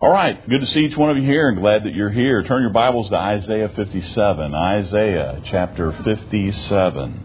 All right, good to see each one of you here and glad that you're here. Turn your Bibles to Isaiah 57. Isaiah chapter 57.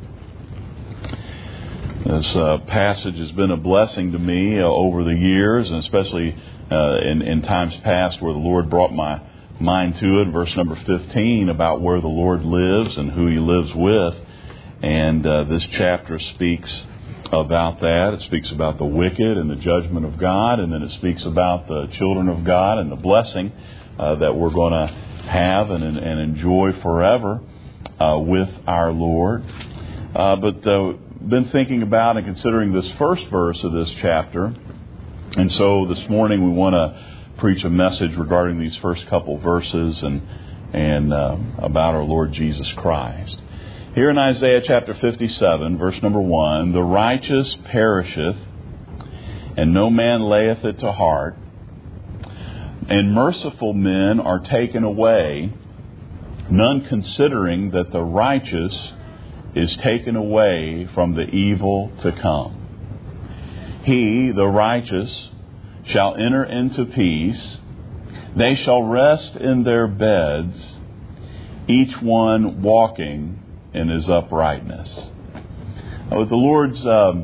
This passage has been a blessing to me over the years, and especially in times past where the Lord brought my mind to it. Verse number 15 about where the Lord lives and who He lives with. And this chapter speaks about that. It speaks about the wicked and the judgment of God, and then it speaks about the children of God and the blessing that we're going to have and enjoy forever with our Lord. But been thinking about and considering this first verse of this chapter, and so this morning we want to preach a message regarding these first couple verses and about our Lord Jesus Christ. Here in Isaiah chapter 57, verse number 1, the righteous perisheth, and no man layeth it to heart, and merciful men are taken away, none considering that the righteous is taken away from the evil to come. He, the righteous, shall enter into peace. They shall rest in their beds, each one walking in his uprightness. With the Lord's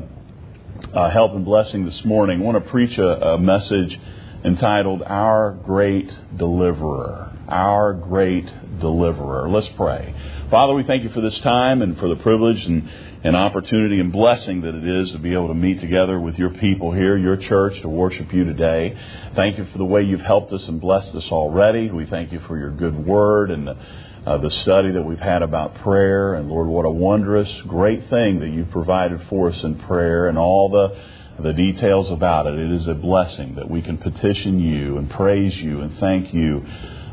help and blessing this morning, I want to preach a message entitled, Our Great Deliverer. Our Great Deliverer. Let's pray. Father, we thank You for this time and for the privilege and opportunity and blessing that it is to be able to meet together with Your people here, Your church, to worship You today. Thank You for the way You've helped us and blessed us already. We thank You for Your good word and the study that we've had about prayer. And Lord, what a wondrous, great thing that You've provided for us in prayer and all the details about it. It is a blessing that we can petition You and praise You and thank You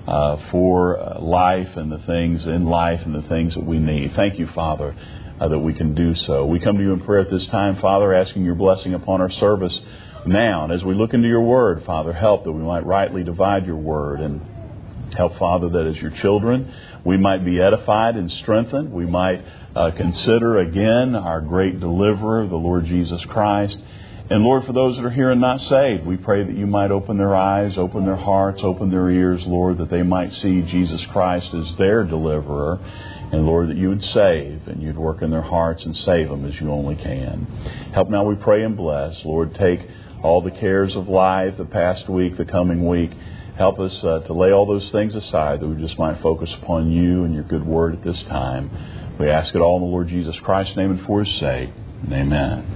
for life and the things in life and the things that we need. Thank You, Father, that we can do so. We come to You in prayer at this time, Father, asking Your blessing upon our service now. And as we look into Your Word, Father, help that we might rightly divide Your Word, and help, Father, that as Your children, we might be edified and strengthened. We might consider again our great deliverer, the Lord Jesus Christ. And Lord, for those that are here and not saved, we pray that You might open their eyes, open their hearts, open their ears, Lord, that they might see Jesus Christ as their deliverer. And Lord, that You would save and You'd work in their hearts and save them as You only can. Help now, we pray and bless. Lord, take all the cares of life, the past week, the coming week. Help us to lay all those things aside, that we just might focus upon You and Your good word at this time. We ask it all in the Lord Jesus Christ's name and for His sake. Amen.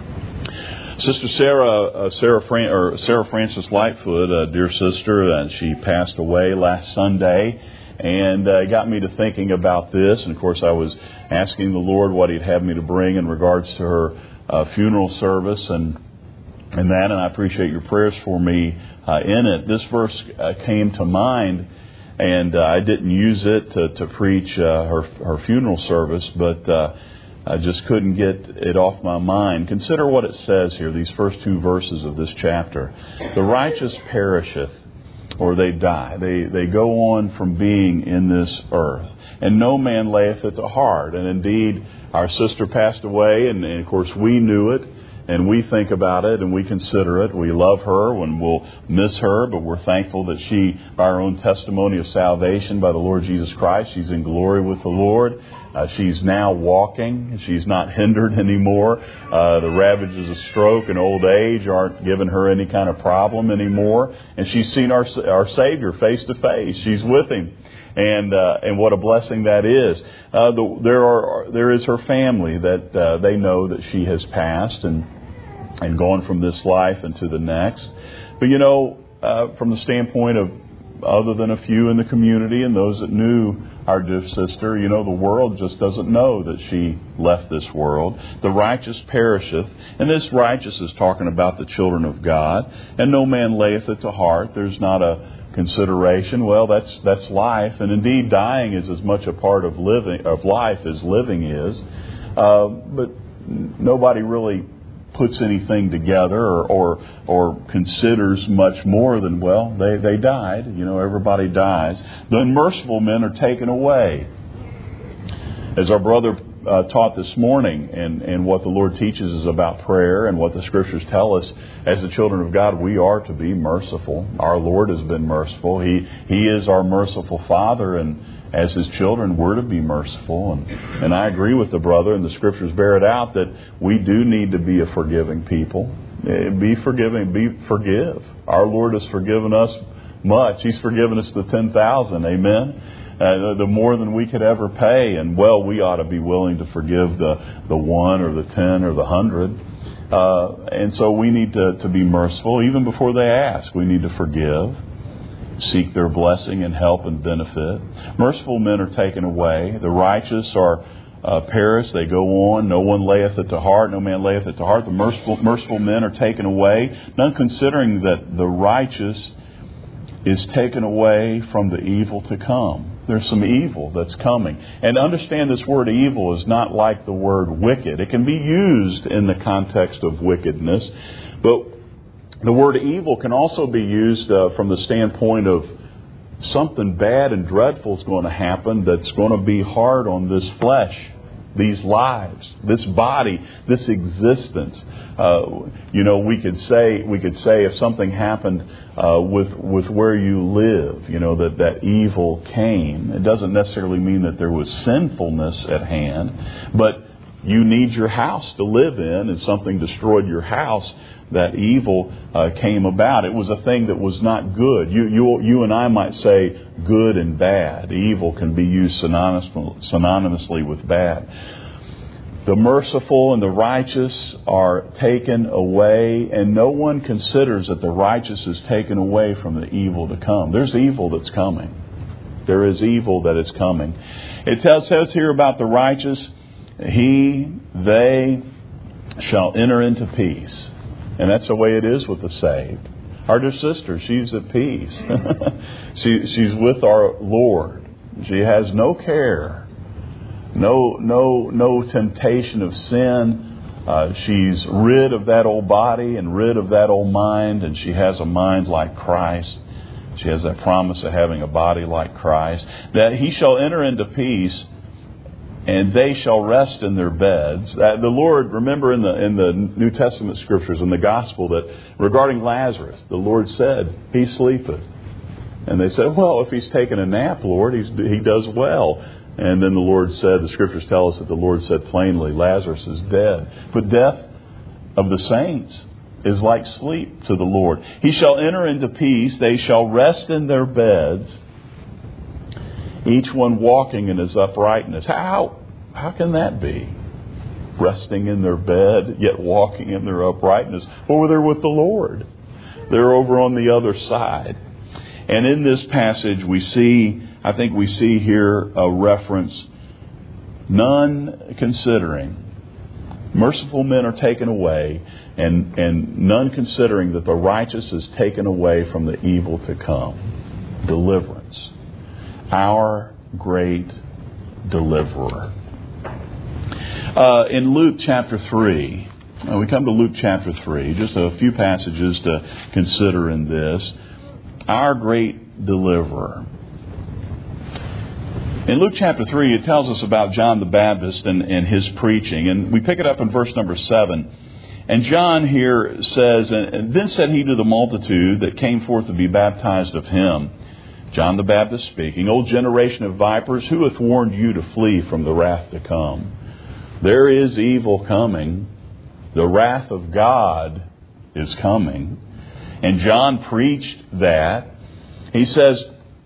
Sister Sarah Frances Lightfoot, a dear sister, she passed away last Sunday, and it got me to thinking about this. And of course, I was asking the Lord what He'd have me to bring in regards to her funeral service and I appreciate your prayers for me in it. This verse came to mind, and I didn't use it to preach her funeral service, but I just couldn't get it off my mind. Consider what it says here, these first two verses of this chapter. The righteous perisheth, or they die. They go on from being in this earth. And no man layeth it to heart. And indeed, our sister passed away, and of course we knew it. And we think about it and we consider it. We love her and we'll miss her, but we're thankful that she, by her own testimony of salvation by the Lord Jesus Christ, she's in glory with the Lord. She's now walking. She's not hindered anymore. The ravages of stroke and old age aren't giving her any kind of problem anymore. And she's seen our Savior face to face. She's with Him. And what a blessing that is. There is her family that they know that she has passed and gone from this life into the next. But from the standpoint of other than a few in the community and those that knew our dear sister, the world just doesn't know that she left this world. The righteous perisheth. And this righteous is talking about the children of God. And no man layeth it to heart. There's not a consideration. Well, that's life. And indeed, dying is as much a part of life as living is. But nobody really puts anything together or considers much more than, well, they died. Everybody dies. The unmerciful men are taken away. As our brother taught this morning and what the Lord teaches us about prayer and what the Scriptures tell us as the children of God, we are to be merciful. Our Lord has been merciful. He is our merciful Father, and as His children, we're to be merciful. And I agree with the brother, and the Scriptures bear it out, that we do need to be a forgiving people. Be forgiving. Forgive. Our Lord has forgiven us much. He's forgiven us the 10,000. Amen. The more than we could ever pay, and we ought to be willing to forgive the 1 or the 10 or the 100. And so we need to be merciful even before they ask. We need to forgive, seek their blessing and help and benefit. Merciful men are taken away. The righteous are perish. They go on. No one layeth it to heart. No man layeth it to heart. The merciful men are taken away. None considering that the righteous is taken away from the evil to come. There's some evil that's coming. And understand this word evil is not like the word wicked. It can be used in the context of wickedness. But the word evil can also be used from the standpoint of something bad and dreadful is going to happen that's going to be hard on this flesh, these lives, this body, this existence. We could say if something happened with where you live, that evil came. It doesn't necessarily mean that there was sinfulness at hand, but you need your house to live in, and something destroyed your house. That evil came about. It was a thing that was not good. You and I might say good and bad. Evil can be used synonymously with bad. The merciful and the righteous are taken away, and no one considers that the righteous is taken away from the evil to come. There's evil that's coming. There is evil that is coming. It says here about the righteous, they shall enter into peace. And that's the way it is with the saved. Our dear sister, she's at peace. She's with our Lord. She has no care, no temptation of sin. She's rid of that old body and rid of that old mind, and she has a mind like Christ. She has that promise of having a body like Christ. That He shall enter into peace, and they shall rest in their beds. The Lord, remember in the New Testament Scriptures, in the Gospel, that regarding Lazarus, the Lord said, He sleepeth. And they said, well, if he's taken a nap, Lord, he does well. And then the Lord said, the Scriptures tell us that the Lord said plainly, Lazarus is dead. But death of the saints is like sleep to the Lord. He shall enter into peace. They shall rest in their beds, each one walking in his uprightness. How can that be? Resting in their bed, yet walking in their uprightness. Well, they're with the Lord. They're over on the other side. And in this passage I think we see here a reference, none considering. Merciful men are taken away, and none considering that the righteous is taken away from the evil to come. Deliverance. Our great deliverer. In Luke chapter 3, we come to Luke chapter 3, just a few passages to consider in this. Our great deliverer. In Luke chapter 3, it tells us about John the Baptist and his preaching. And we pick it up in verse number 7. And John here says, And then said he to the multitude that came forth to be baptized of him, John the Baptist speaking, O generation of vipers, who hath warned you to flee from the wrath to come? There is evil coming. The wrath of God is coming. And John preached that. He says,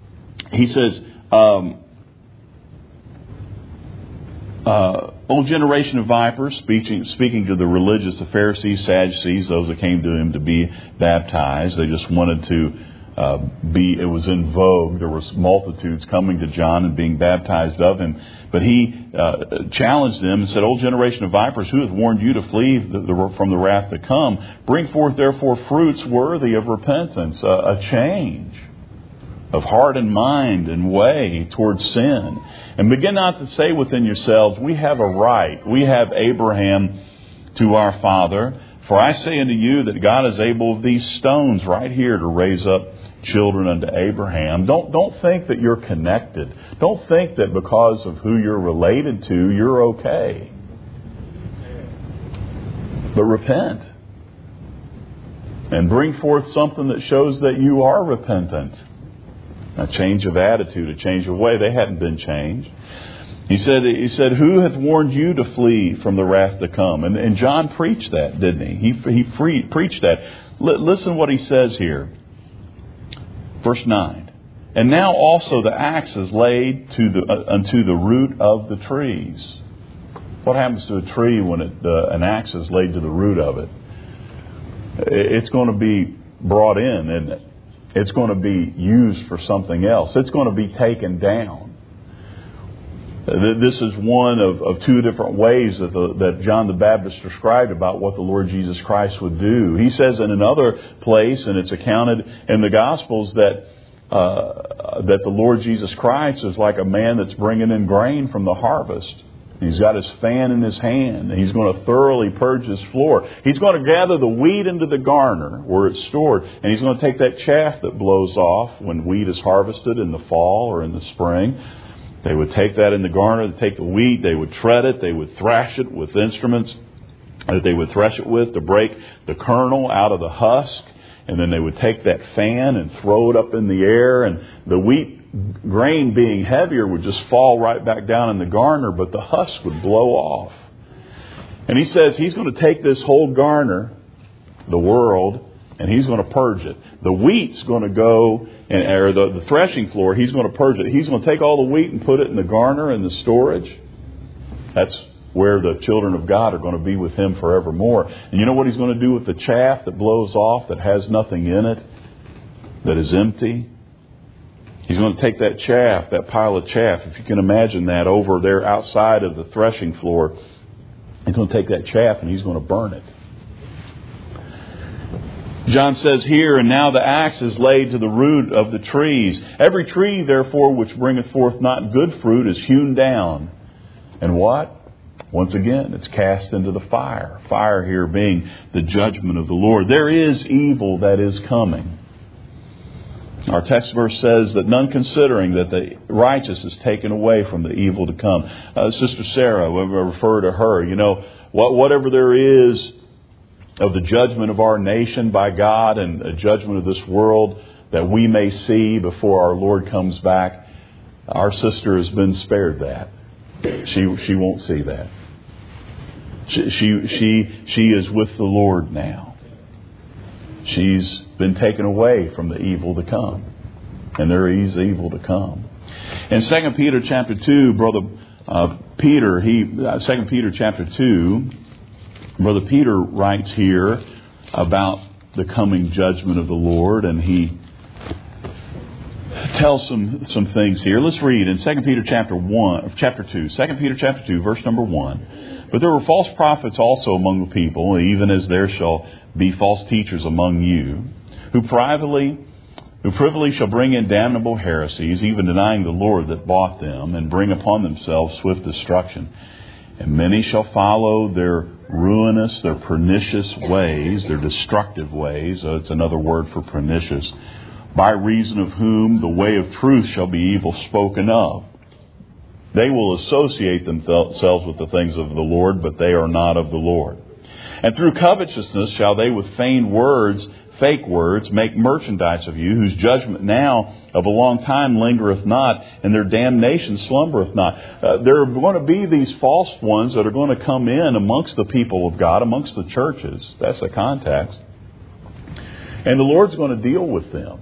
O generation of vipers, speaking to the religious, the Pharisees, Sadducees, those that came to him to be baptized. They just wanted to it was in vogue. There was multitudes coming to John and being baptized of him. But he challenged them and said, O generation of vipers, who hath warned you to flee from the wrath to come? Bring forth therefore fruits worthy of repentance, a change of heart and mind and way towards sin. And begin not to say within yourselves, we have a right. We have Abraham to our father. For I say unto you that God is able of these stones right here to raise up children unto Abraham. Don't think that you're connected. Don't think that because of who you're related to, you're okay. But repent. And bring forth something that shows that you are repentant. A change of attitude, a change of way. They hadn't been changed. He said, who hath warned you to flee from the wrath to come? And John preached that, didn't he? He preached that. Listen what he says here. Verse 9. And now also the axe is laid unto the root of the trees. What happens to a tree when an axe is laid to the root of it? It's going to be brought in, isn't it? It's going to be used for something else. It's going to be taken down. This is one of two different ways that John the Baptist described about what the Lord Jesus Christ would do. He says in another place, and it's accounted in the Gospels, that the Lord Jesus Christ is like a man that's bringing in grain from the harvest. He's got his fan in his hand, and he's going to thoroughly purge his floor. He's going to gather the wheat into the garner where it's stored, and he's going to take that chaff that blows off when wheat is harvested in the fall or in the spring. They would take that in the garner, they'd take the wheat, they would tread it, they would thrash it with instruments that they would thresh it with to break the kernel out of the husk. And then they would take that fan and throw it up in the air, and the wheat grain being heavier would just fall right back down in the garner, but the husk would blow off. And he says he's going to take this whole garner, the world, and he's going to purge it. The wheat's going to go, or the threshing floor, he's going to purge it. He's going to take all the wheat and put it in the garner and the storage. That's where the children of God are going to be with Him forevermore. And you know what He's going to do with the chaff that blows off, that has nothing in it, that is empty? He's going to take that chaff, that pile of chaff, if you can imagine that, over there outside of the threshing floor. He's going to take that chaff and He's going to burn it. John says here, and now the axe is laid to the root of the trees. Every tree, therefore, which bringeth forth not good fruit is hewn down. And what? Once again, it's cast into the fire. Fire here being the judgment of the Lord. There is evil that is coming. Our text verse says that none considering that the righteous is taken away from the evil to come. Sister Sarah, when we refer to her, you know, whatever there is of the judgment of our nation by God and the judgment of this world that we may see before our Lord comes back, our sister has been spared that. She won't see that. She is with the Lord now. She's been taken away from the evil to come. And there is evil to come. In 2 Peter chapter 2, Brother Peter, 2 Peter chapter 2, Brother Peter writes here about the coming judgment of the Lord, and he tells some things here. Let's read in 2 Peter chapter 2, 2 Peter chapter 2, verse number 1. But there were false prophets also among the people, even as there shall be false teachers among you, who privily shall bring in damnable heresies, even denying the Lord that bought them, and bring upon themselves swift destruction. And many shall follow their ruinous, their pernicious ways, their destructive ways. So it's another word for pernicious. By reason of whom the way of truth shall be evil spoken of. They will associate themselves with the things of the Lord, but they are not of the Lord. And through covetousness shall they with feigned words, fake words, make merchandise of you, whose judgment now of a long time lingereth not, and their damnation slumbereth not. There are going to be these false ones that are going to come in amongst the people of God, amongst the churches. That's the context. And the Lord's going to deal with them.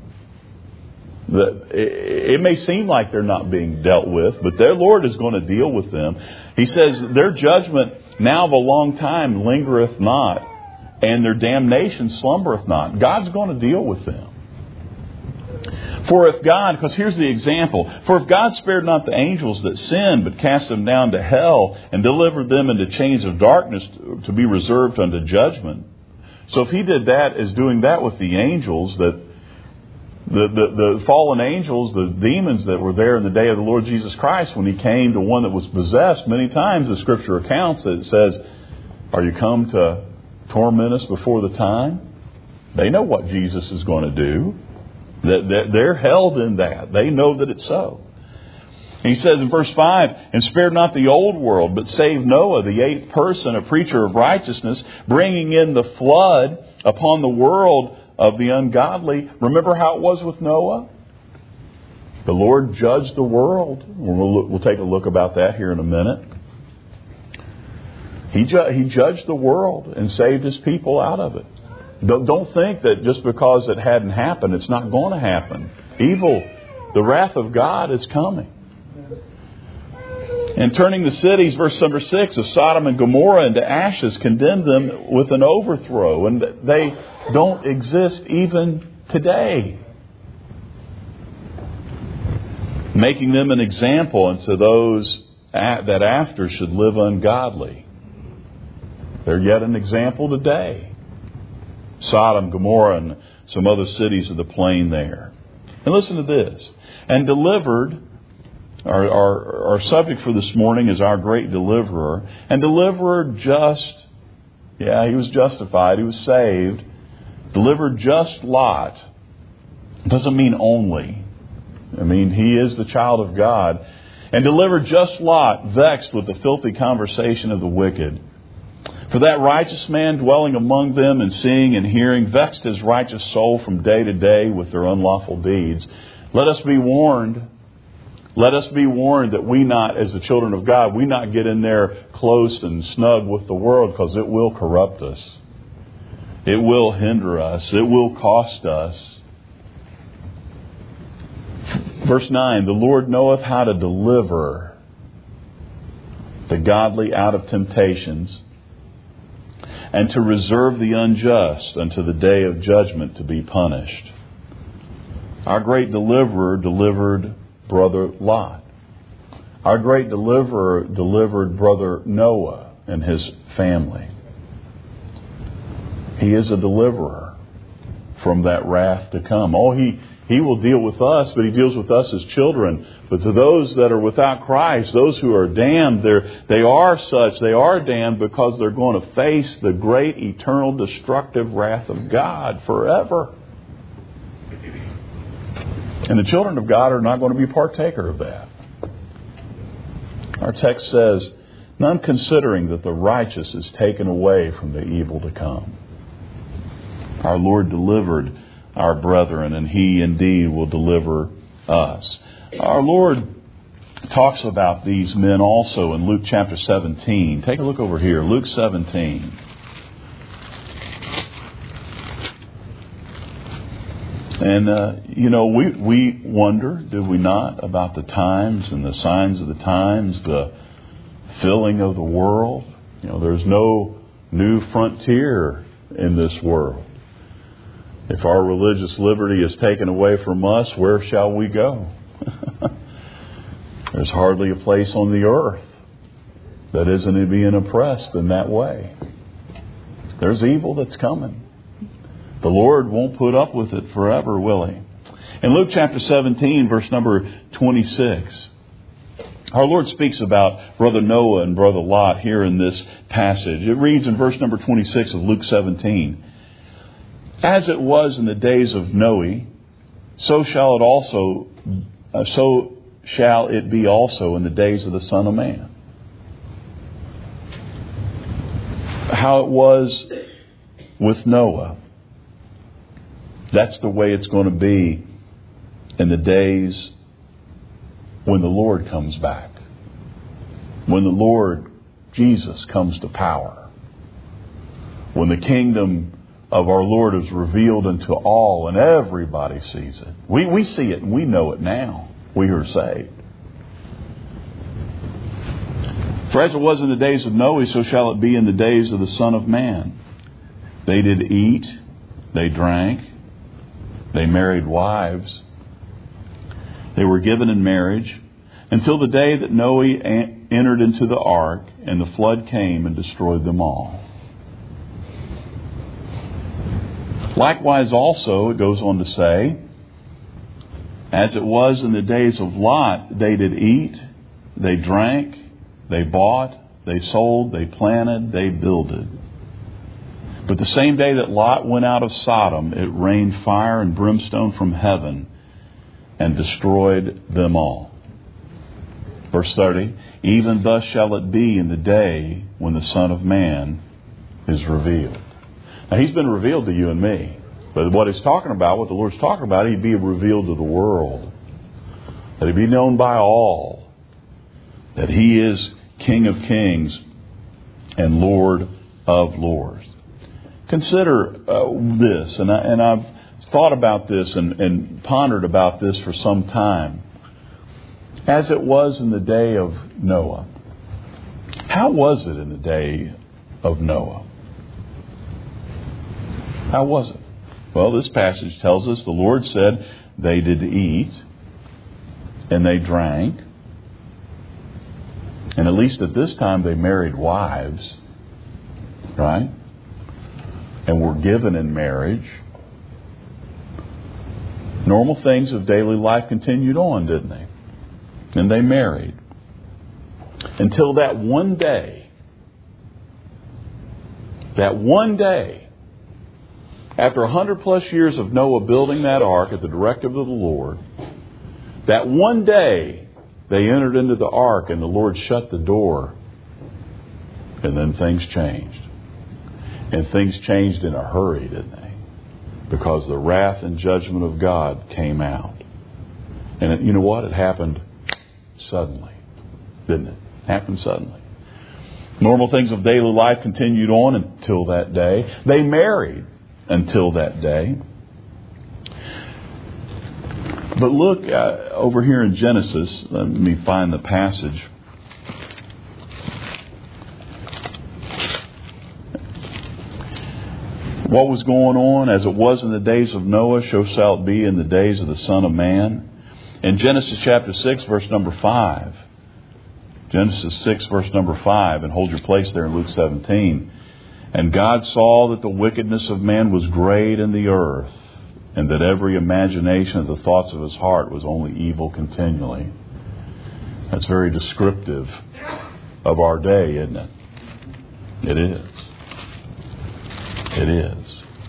It may seem like they're not being dealt with, but their Lord is going to deal with them. He says their judgment now of a long time lingereth not, and their damnation slumbereth not. God's going to deal with them. For if God, because here's the example, for if God spared not the angels that sinned, but cast them down to hell and delivered them into chains of darkness to be reserved unto judgment. So if He did that as doing that with the angels, that the fallen angels, the demons that were there in the day of the Lord Jesus Christ, when He came to one that was possessed, many times the Scripture accounts that it says, "Are you come to torment us before the time?" They know what Jesus is going to do. They're held in that. They know that it's so. He says in verse 5, and spared not the old world, but saved Noah, the eighth person, a preacher of righteousness, bringing in the flood upon the world of the ungodly. Remember how it was with Noah? The Lord judged the world. We'll take a look about that here in a minute. He judged the world and saved His people out of it. Don't think that just because it hadn't happened, it's not going to happen. Evil, the wrath of God is coming. And turning the cities, verse number 6, of Sodom and Gomorrah into ashes, condemned them with an overthrow. And they don't exist even today. Making them an example unto those that after should live ungodly. They're yet an example today. Sodom, Gomorrah, and some other cities of the plain there. And listen to this. And delivered, our subject for this morning is our great deliverer. And delivered just, he was justified, he was saved. Delivered just Lot. It doesn't mean only. I mean, he is the child of God. And delivered just Lot, vexed with the filthy conversation of the wicked. For that righteous man dwelling among them and seeing and hearing vexed his righteous soul from day to day with their unlawful deeds. Let us be warned. Let us be warned that we not, as the children of God, we not get in there close and snug with the world, because it will corrupt us. It will hinder us. It will cost us. Verse 9, the Lord knoweth how to deliver the godly out of temptations, and to reserve the unjust unto the day of judgment to be punished. Our great deliverer delivered brother Lot. Our great deliverer delivered brother Noah and his family. He is a deliverer from that wrath to come. He will deal with us, but He deals with us as children. But to those that are without Christ, those who are damned, they are damned because they're going to face the great eternal destructive wrath of God forever. And the children of God are not going to be partaker of that. Our text says, none considering that the righteous is taken away from the evil to come. Our Lord delivered our brethren, and He indeed will deliver us. Our Lord talks about these men also in Luke chapter 17. Take a look over here, Luke 17. And, we wonder, do we not, about the times and the signs of the times, the filling of the world. There's no new frontier in this world. If our religious liberty is taken away from us, where shall we go? There's hardly a place on the earth that isn't being oppressed in that way. There's evil that's coming. The Lord won't put up with it forever, will He? In Luke chapter 17, verse number 26, our Lord speaks about brother Noah and brother Lot here in this passage. It reads in verse number 26 of Luke 17, as it was in the days of Noe, so shall it be also in the days of the Son of Man. How it was with Noah, that's the way it's going to be in the days when the Lord comes back. When the Lord Jesus comes to power. When the kingdom of our Lord is revealed unto all and everybody sees it. We see it and we know it now. We are saved. For as it was in the days of Noe, so shall it be in the days of the Son of Man. They did eat, they drank, they married wives, they were given in marriage, until the day that Noe entered into the ark, and the flood came and destroyed them all. Likewise also, it goes on to say, as it was in the days of Lot, they did eat, they drank, they bought, they sold, they planted, they builded. But the same day that Lot went out of Sodom, it rained fire and brimstone from heaven and destroyed them all. Verse 30, even thus shall it be in the day when the Son of Man is revealed. Now, He's been revealed to you and me. But what He's talking about, what the Lord's talking about, He'd be revealed to the world. That He'd be known by all. That He is King of kings and Lord of lords. Consider this, and I've thought about this and pondered about this for some time. As it was in the day of Noah. How was it in the day of Noah? How was it? Well, this passage tells us the Lord said they did eat and they drank. And at least at this time they married wives. Right? And were given in marriage. Normal things of daily life continued on, didn't they? And they married. Until that one day, after 100 plus years of Noah building that ark at the directive of the Lord, that one day they entered into the ark and the Lord shut the door. And then things changed. And things changed in a hurry, didn't they? Because the wrath and judgment of God came out. And you know what? It happened suddenly, didn't it? Happened suddenly. Normal things of daily life continued on until that day. They married until that day. But look over here in Genesis. Let me find the passage. What was going on? As it was in the days of Noah, so shall it be in the days of the Son of Man. In Genesis chapter 6, verse number 5. Genesis 6, verse number 5. And hold your place there in Luke 17. And God saw that the wickedness of man was great in the earth, and that every imagination of the thoughts of his heart was only evil continually. That's very descriptive of our day, isn't it? It is. It is.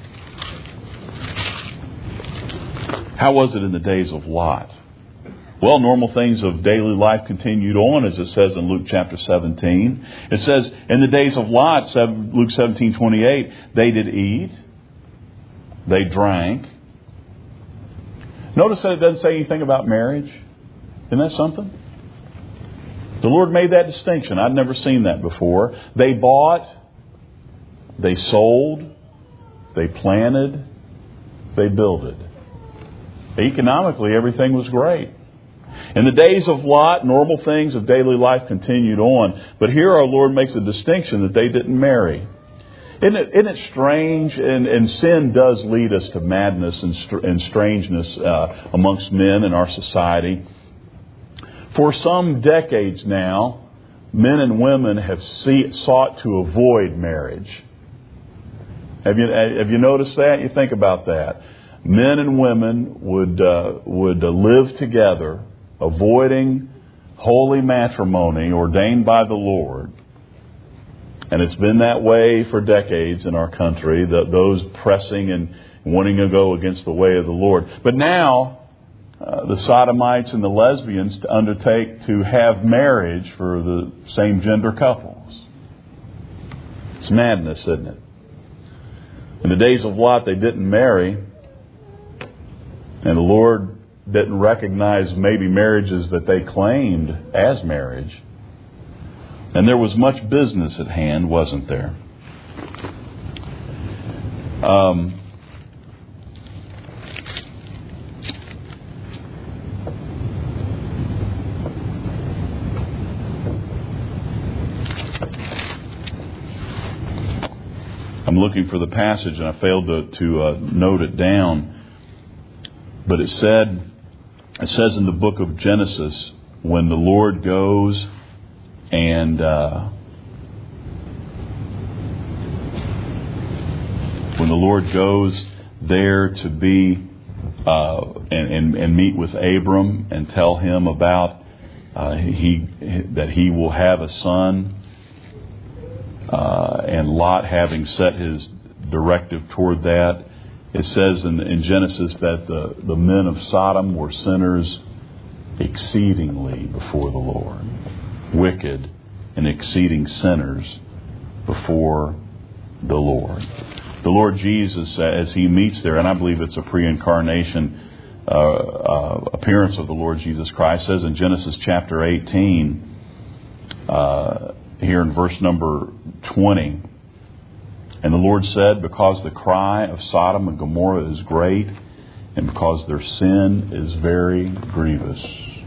How was it in the days of Lot? Well, normal things of daily life continued on, as it says in Luke chapter 17. It says, in the days of Lot, Luke 17:28, they did eat, they drank. Notice that it doesn't say anything about marriage. Isn't that something? The Lord made that distinction. I'd never seen that before. They bought, they sold, they planted, they builded. Economically, everything was great. In the days of Lot, normal things of daily life continued on. But here our Lord makes a distinction that they didn't marry. Isn't it strange? And sin does lead us to madness and strangeness amongst men in our society. For some decades now, men and women have sought to avoid marriage. Have you noticed that? You think about that. Men and women would live together, avoiding holy matrimony ordained by the Lord. And it's been that way for decades in our country, those pressing and wanting to go against the way of the Lord. But now, the sodomites and the lesbians undertake to have marriage for the same gender couples. It's madness, isn't it? In the days of Lot, they didn't marry. And the Lord didn't recognize maybe marriages that they claimed as marriage. And there was much business at hand, wasn't there? I'm looking for the passage and I failed to note it down. But it says in the book of Genesis, when the Lord goes and when the Lord goes there to be and meet with Abram and tell him about that he will have a son, and Lot having set his directive toward that. It says in Genesis that the men of Sodom were sinners exceedingly before the Lord. Wicked and exceeding sinners before the Lord. The Lord Jesus, as He meets there, and I believe it's a pre-incarnation appearance of the Lord Jesus Christ, says in Genesis chapter 18, here in verse number 20, and the Lord said, because the cry of Sodom and Gomorrah is great, and because their sin is very grievous.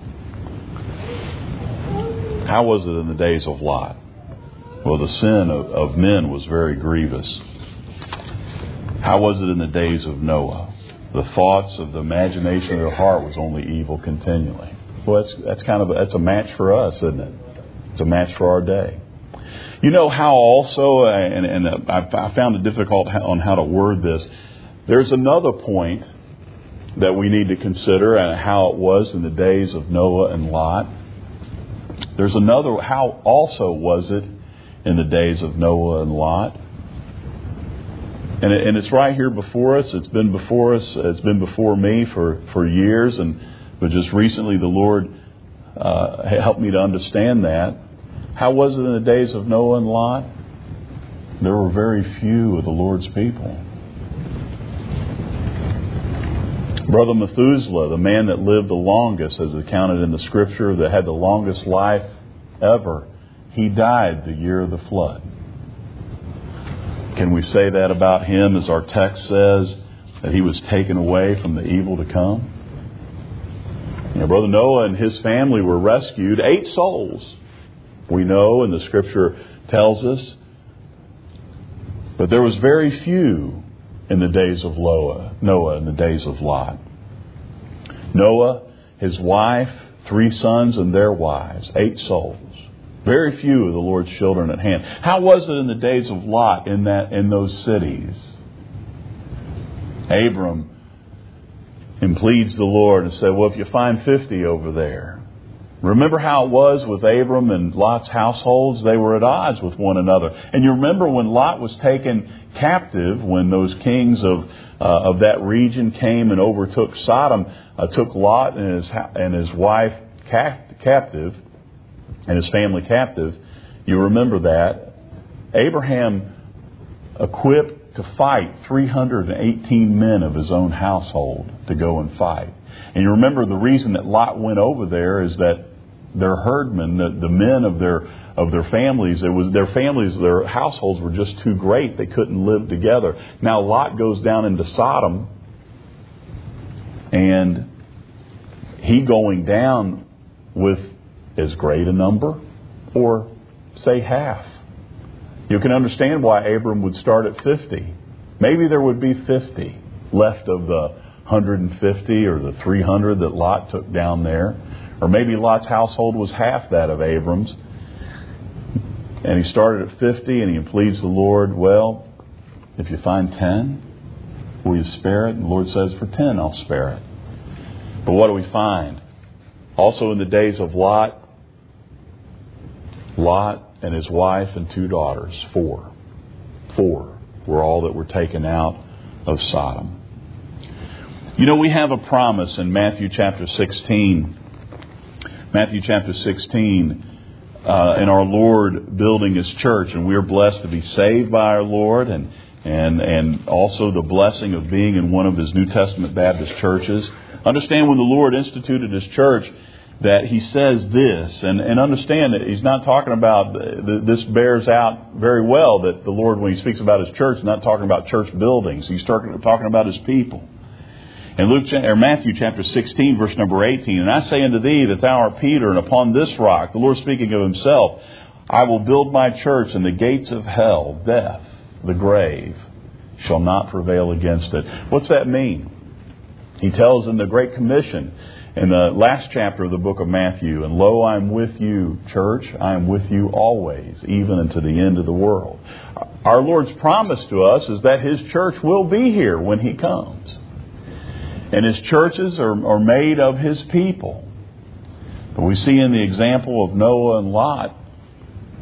How was it in the days of Lot? Well, the sin of men was very grievous. How was it in the days of Noah? The thoughts of the imagination of their heart was only evil continually. Well, that's a match for us, isn't it? It's a match for our day. You know how also, and I found it difficult on how to word this, there's another point that we need to consider and how it was in the days of Noah and Lot. There's another, how also was it in the days of Noah and Lot. And it's right here before us. It's been before us. It's been before me for years. But just recently the Lord helped me to understand that. How was it in the days of Noah and Lot? There were very few of the Lord's people. Brother Methuselah, the man that lived the longest, as accounted in the Scripture, that had the longest life ever, he died the year of the flood. Can we say that about him, as our text says, that he was taken away from the evil to come? You know, Brother Noah and his family were rescued. 8 souls, we know, and the Scripture tells us. But there was very few in the days of Noah and the days of Lot. Noah, his wife, 3 sons and their wives, 8 souls. Very few of the Lord's children at hand. How was it in the days of Lot in those cities? Abram pleads the Lord and said, well, if you find 50 over there. Remember how it was with Abram and Lot's households? They were at odds with one another. And you remember when Lot was taken captive, when those kings of that region came and overtook Sodom, took Lot and his wife captive, and his family captive. You remember that. Abraham equipped to fight 318 men of his own household to go and fight. And you remember the reason that Lot went over there is that their herdmen, the men of their families, their households were just too great. They couldn't live together. Now Lot goes down into Sodom, and he going down with as great a number, or say half. You can understand why Abram would start at 50. Maybe there would be 50 left of the 150 or the 300 that Lot took down there. Or maybe Lot's household was half that of Abram's. And he started at 50 and he pleads the Lord, well, if you find 10, will you spare it? And the Lord says, for 10 I'll spare it. But what do we find? Also in the days of Lot and his wife and 2 daughters, 4 were all that were taken out of Sodom. You know, we have a promise in Matthew chapter 16. Matthew chapter 16, in our Lord building His church, and we are blessed to be saved by our Lord, and also the blessing of being in one of His New Testament Baptist churches. Understand when the Lord instituted His church that He says this, and understand that He's not talking about, this bears out very well that the Lord, when He speaks about His church, is not talking about church buildings. He's talking about His people. In Matthew chapter 16, verse number 18, and I say unto thee that thou art Peter, and upon this rock, the Lord speaking of Himself, I will build my church, and the gates of hell, death, the grave, shall not prevail against it. What's that mean? He tells in the Great Commission, in the last chapter of the book of Matthew, and lo, I am with you, church, I am with you always, even unto the end of the world. Our Lord's promise to us is that His church will be here when He comes. And His churches are made of His people. But we see in the example of Noah and Lot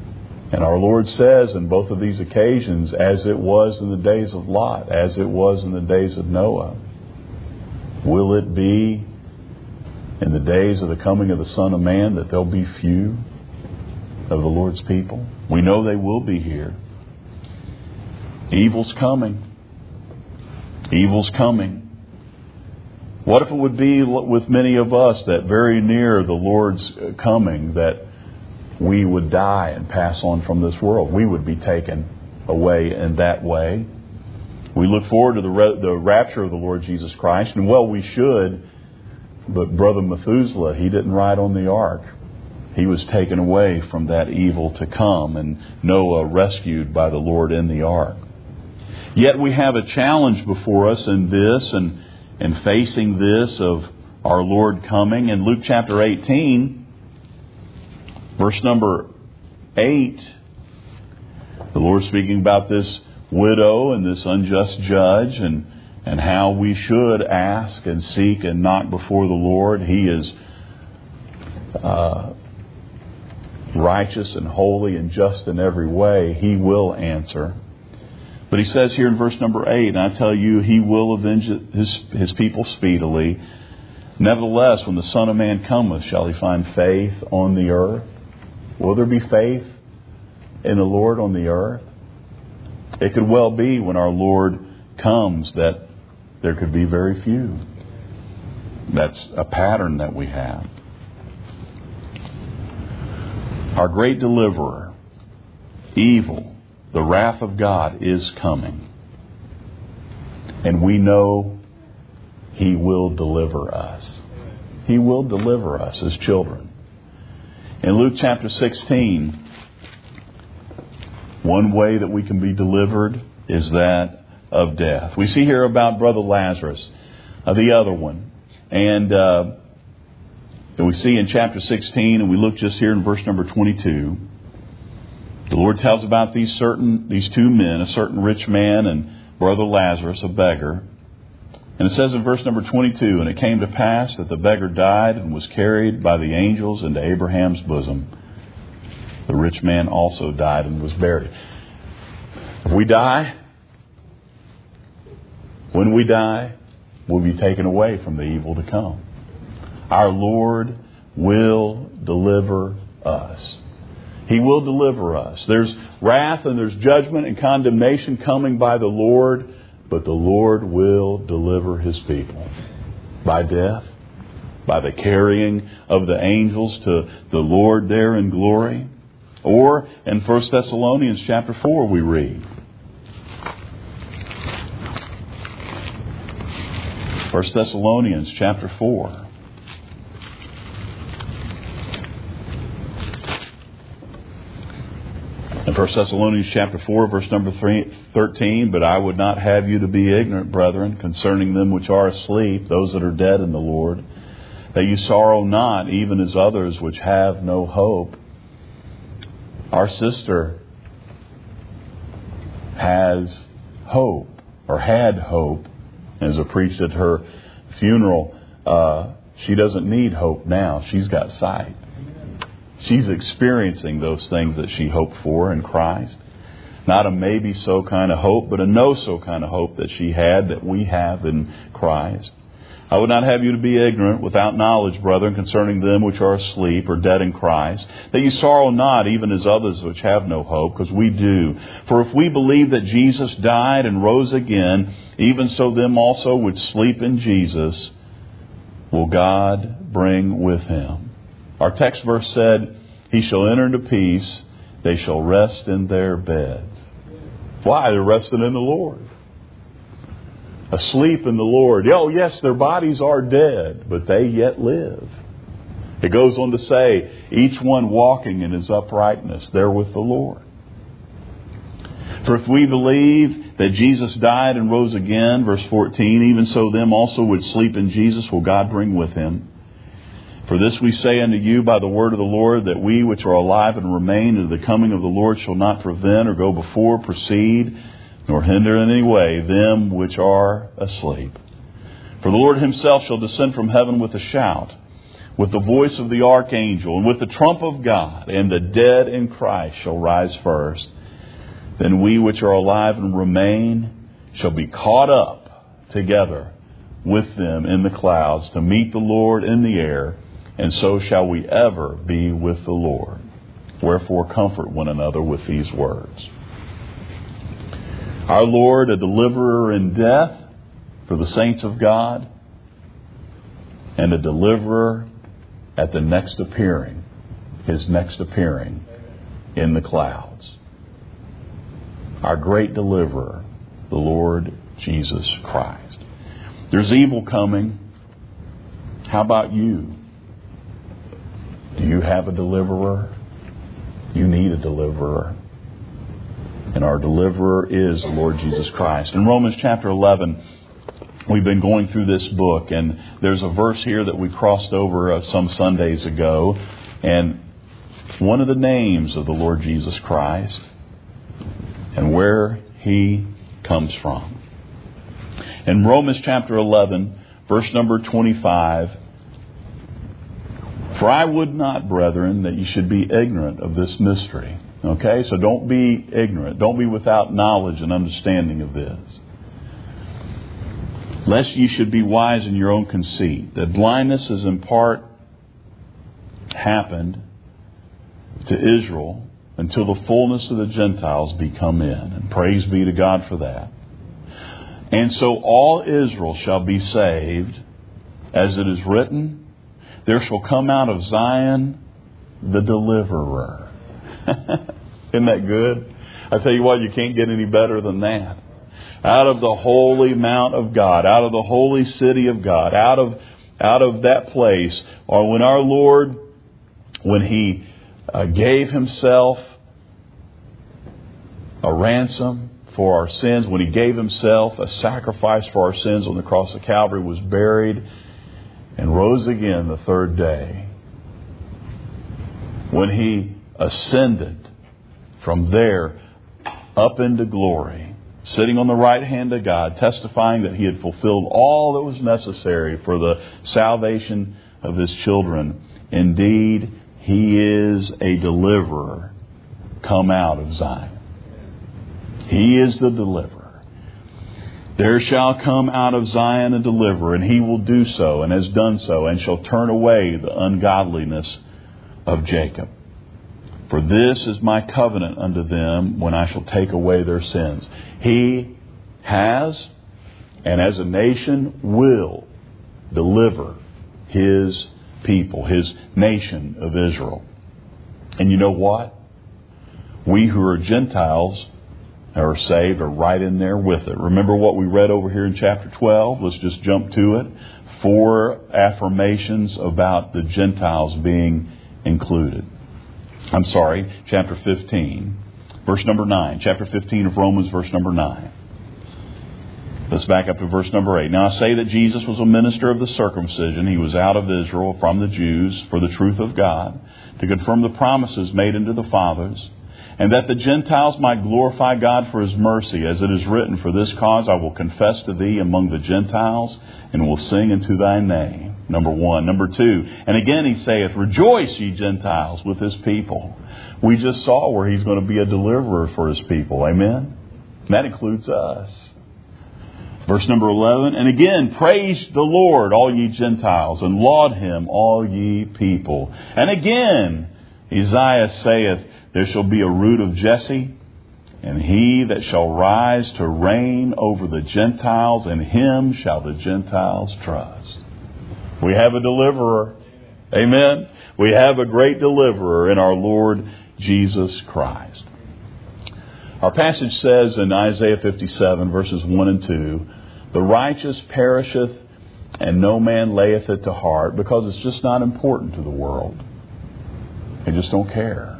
And our Lord says in both of these occasions, as it was in the days of Lot, as it was in the days of Noah, will it be in the days of the coming of the Son of Man that there'll be few of the Lord's people? We know they will be here. Evil's coming. Evil's coming. What if it would be with many of us that very near the Lord's coming that we would die and pass on from this world? We would be taken away in that way. We look forward to the rapture of the Lord Jesus Christ, and well, we should, but Brother Methuselah, he didn't ride on the ark. He was taken away from that evil to come, and Noah rescued by the Lord in the ark. Yet we have a challenge before us in this and facing this of our Lord coming. In Luke chapter 18, verse number 8, the Lord speaking about this widow and this unjust judge and how we should ask and seek and knock before the Lord. He is righteous and holy and just in every way. He will answer. But he says here in verse number 8, and I tell you, He will avenge His people speedily. Nevertheless, when the Son of Man cometh, shall He find faith on the earth? Will there be faith in the Lord on the earth? It could well be when our Lord comes that there could be very few. That's a pattern that we have. Our great deliverer, evil, the wrath of God is coming. And we know He will deliver us. He will deliver us as children. In Luke chapter 16, one way that we can be delivered is that of death. We see here about Brother Lazarus, the other one. And we see in chapter 16, and we look just here in verse number 22, the Lord tells about these two men, a certain rich man and Brother Lazarus, a beggar. And it says in verse number 22, and it came to pass that the beggar died and was carried by the angels into Abraham's bosom. The rich man also died and was buried. If we die, when we die, we'll be taken away from the evil to come. Our Lord will deliver us. He will deliver us. There's wrath and there's judgment and condemnation coming by the Lord, but the Lord will deliver His people. By death, by the carrying of the angels to the Lord there in glory. Or in 1 Thessalonians chapter 4 we read. 1 Thessalonians chapter 4. In 1 Thessalonians chapter 4, verse number 13, but I would not have you to be ignorant, brethren, concerning them which are asleep, those that are dead in the Lord, that you sorrow not, even as others which have no hope. Our sister has hope, or had hope, as I preached at her funeral. She doesn't need hope now. She's got sight. She's experiencing those things that she hoped for in Christ. Not a maybe so kind of hope, but a no so kind of hope that she had, that we have in Christ. I would not have you to be ignorant without knowledge, brethren, concerning them which are asleep or dead in Christ, that you sorrow not, even as others which have no hope, because we do. For if we believe that Jesus died and rose again, even so them also which sleep in Jesus will God bring with Him. Our text verse said, He shall enter into peace, they shall rest in their beds. Why? They're resting in the Lord. Asleep in the Lord. Oh, yes, their bodies are dead, but they yet live. It goes on to say, each one walking in his uprightness, there with the Lord. For if we believe that Jesus died and rose again, verse 14, even so them also which sleep in Jesus will God bring with Him. For this we say unto you by the word of the Lord, that we which are alive and remain unto the coming of the Lord shall not prevent or go before, precede, nor hinder in any way them which are asleep. For the Lord Himself shall descend from heaven with a shout, with the voice of the archangel, and with the trump of God, and the dead in Christ shall rise first. Then we which are alive and remain shall be caught up together with them in the clouds to meet the Lord in the air, and so shall we ever be with the Lord. Wherefore comfort one another with these words. Our Lord, a deliverer in death for the saints of God, and a deliverer at the next appearing, His next appearing in the clouds. Our great deliverer, the Lord Jesus Christ. There's evil coming. How about you? Do you have a deliverer? You need a deliverer. And our deliverer is the Lord Jesus Christ. In Romans chapter 11, we've been going through this book, and there's a verse here that we crossed over some Sundays ago. And one of the names of the Lord Jesus Christ and where He comes from. In Romans chapter 11, verse number 25, for I would not, brethren, that you should be ignorant of this mystery. Okay, so don't be ignorant. Don't be without knowledge and understanding of this. Lest ye should be wise in your own conceit, that blindness has in part happened to Israel until the fullness of the Gentiles be come in. And praise be to God for that. And so all Israel shall be saved, as it is written, there shall come out of Zion the deliverer. Isn't that good? I tell you what, you can't get any better than that. Out of the holy mount of God, out of the holy city of God, out of that place, or when our Lord, when He gave Himself a ransom for our sins, when He gave Himself a sacrifice for our sins on the cross of Calvary, was buried and rose again the third day. When He ascended from there up into glory, sitting on the right hand of God, testifying that He had fulfilled all that was necessary for the salvation of His children. Indeed, He is a deliverer come out of Zion. He is the deliverer. There shall come out of Zion a deliverer, and He will do so, and has done so, and shall turn away the ungodliness of Jacob. For this is my covenant unto them when I shall take away their sins. He has, and as a nation will, deliver His people, His nation of Israel. And you know what? We who are Gentiles are saved are right in there with it. Remember what we read over here in chapter 12? Let's just jump to it. 4 affirmations about the Gentiles being included. I'm sorry, chapter 15, verse number 9. Chapter 15 of Romans, verse number 9. Let's back up to verse number 8. Now I say that Jesus was a minister of the circumcision. He was out of Israel from the Jews for the truth of God, to confirm the promises made unto the fathers, and that the Gentiles might glorify God for His mercy, as it is written, for this cause I will confess to thee among the Gentiles, and will sing unto thy name. Number 1. Number 2. And again He saith, rejoice, ye Gentiles, with His people. We just saw where He's going to be a deliverer for His people. Amen? And that includes us. Verse number 11. And again, praise the Lord, all ye Gentiles, and laud Him, all ye people. And again, Isaiah saith, there shall be a root of Jesse, and he that shall rise to reign over the Gentiles, and Him shall the Gentiles trust. We have a deliverer. Amen. We have a great deliverer in our Lord Jesus Christ. Our passage says in Isaiah 57, verses 1 and 2, the righteous perisheth, and no man layeth it to heart, because it's just not important to the world. They just don't care.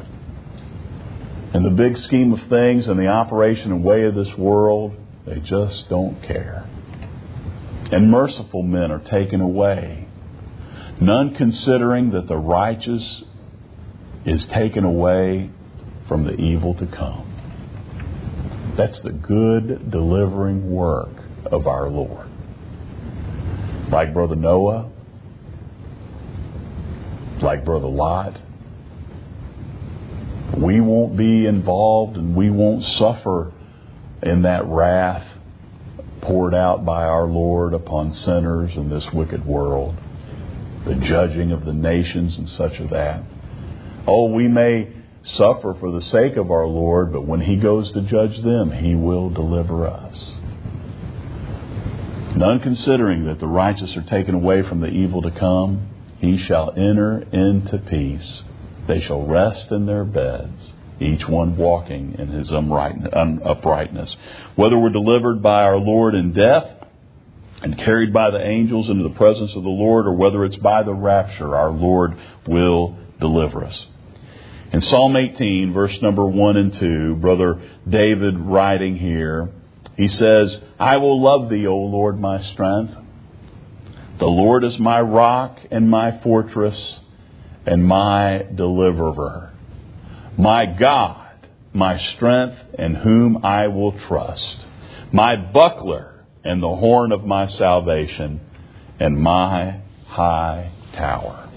In the big scheme of things and the operation and way of this world, they just don't care. And merciful men are taken away, none considering that the righteous is taken away from the evil to come. That's the good delivering work of our Lord. Like Brother Noah, like Brother Lot. We won't be involved and we won't suffer in that wrath poured out by our Lord upon sinners in this wicked world. The judging of the nations and such of that. Oh, we may suffer for the sake of our Lord, but when He goes to judge them, He will deliver us. None considering that the righteous are taken away from the evil to come, He shall enter into peace. They shall rest in their beds, each one walking in his uprightness. Whether we're delivered by our Lord in death and carried by the angels into the presence of the Lord, or whether it's by the rapture, our Lord will deliver us. In Psalm 18, verse number 1 and 2, Brother David writing here, he says, I will love Thee, O Lord, my strength. The Lord is my rock and my fortress and my deliverer. My God, my strength, in whom I will trust. My buckler and the horn of my salvation, and my high tower.